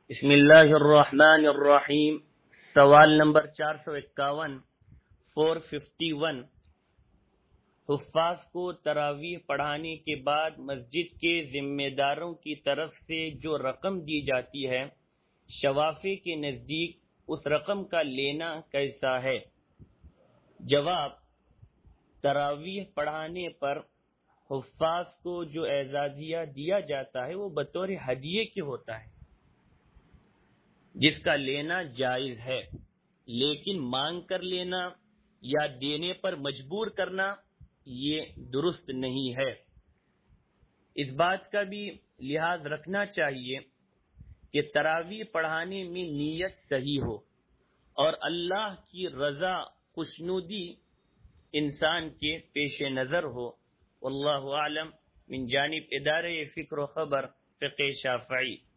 بسم اللہ الرحمن الرحیم۔ سوال نمبر 451 451۔ حفاظ کو تراویح پڑھانے کے بعد مسجد کے ذمہ داروں کی طرف سے جو رقم دی جاتی ہے، شوافی کے نزدیک اس رقم کا لینا کیسا ہے؟ جواب: تراویح پڑھانے پر حفاظ کو جو اعزازیہ دیا جاتا ہے وہ بطور ہدیے کے ہوتا ہے، جس کا لینا جائز ہے، لیکن مانگ کر لینا یا دینے پر مجبور کرنا یہ درست نہیں ہے۔ اس بات کا بھی لحاظ رکھنا چاہیے کہ تراویح پڑھانے میں نیت صحیح ہو اور اللہ کی رضا خوشنودی انسان کے پیش نظر ہو۔ واللہ اعلم۔ من جانب ادارہ فکر و خبر فقہ شافعی۔